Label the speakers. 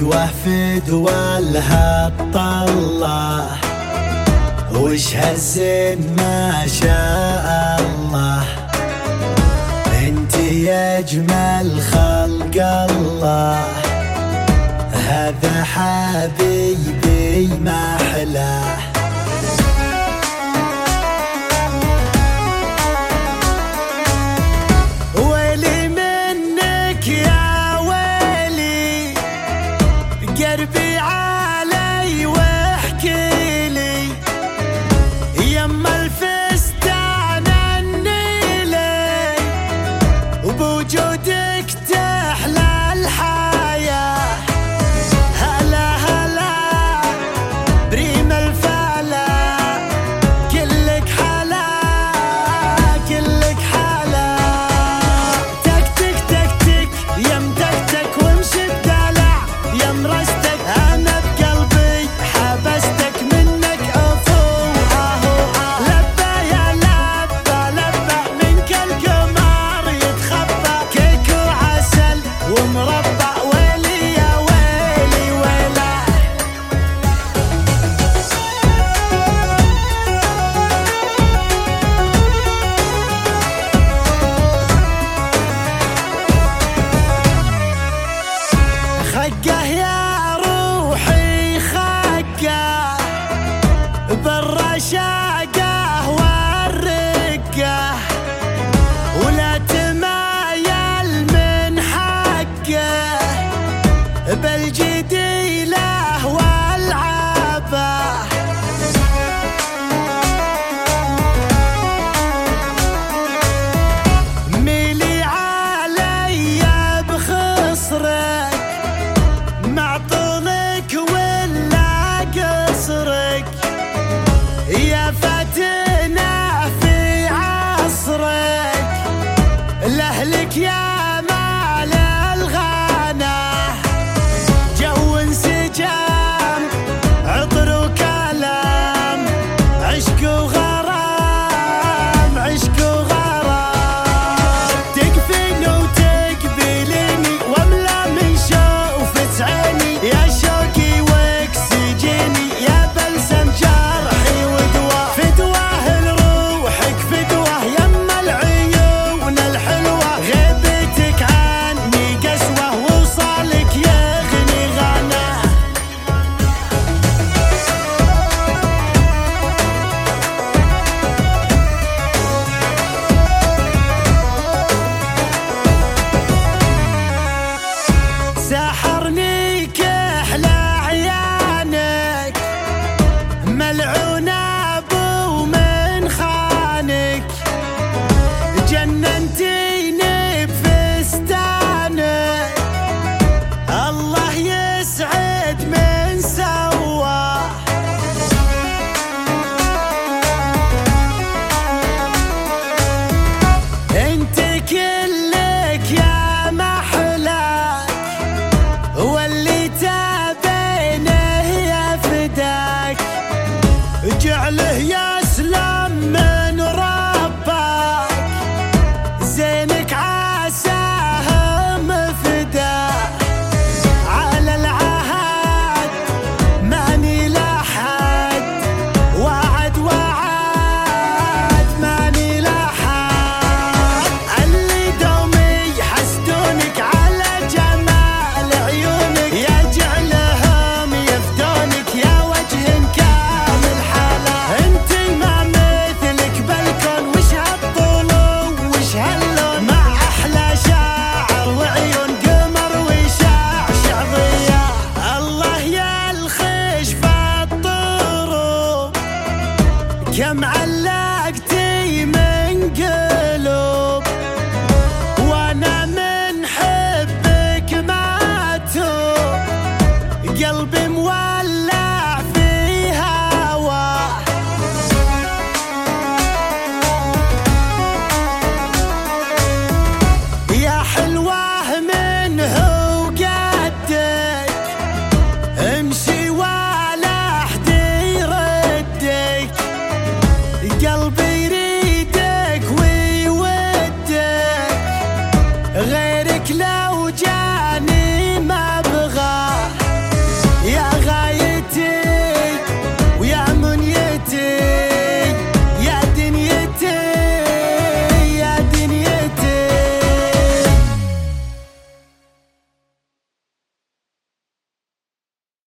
Speaker 1: فدوى لها الطلة، وش هالزين ما شاء الله. انت يا اجمل خلق الله، هذا حبيبي ما احلاه. ويلي منك يا ويلي، قربي علي واحكي لي، يما الفستان النيلي، وبوجودك تحلى الحياة. هلا هلا بريم الفلا، كلك حلا كلك حلا. تك تك تك تك يم تك تك، وامشي بدلع يم رستك، انا بقلبي حبستك منك افوه. لبى يا لبى لبى، منك القمر يتخبى، كيك وعسل ومربى. ويلي يا ويلي ويلا. خقه يا روحي خقه، بالرشاقه والرقه، ولا تمايل من حقه، بالجديله والعبه. ميلي علي بخصرك، مع طولك ولا قصرك، يا فتنة في عصرك، لأهلك يا مال الغنى، جو انسجام عطر وكلام، عشق وغرام عشق وغرام. تكفيني وتقبليني واملا من شوفة عيني، يا شوقي واكسجيني، يا بلسم جرحي ودواه. فدواه لروحك فدواه، يما العيون الحلوة، غيبتك عني قسوة، وصالك يغني غناه. سحرني كحل عيانك، ملعون ابو من خانك، جننتيني بفستانك، الله يسعد من سواه. انت كلك يا محلاك، واللي تبينه يفداك، جعله يسلم من ربك، زينك عساه مفداه. على العهد ماني لحد، وعد وعد ماني لحد، اللي دومي يحسدونك على جمال عيونك، يجعلهم يفدونك، يا وجه كامل حلا. انتي ما مثلك بالكون، وش هالطلوع وش هاللون، مع احلى شاعر وعيون قمر ويشعشع ضياء. الله يا الخش فالطروب، كم علقتي من قلوب، وانا من حبك ما اتوب، قلبي مولع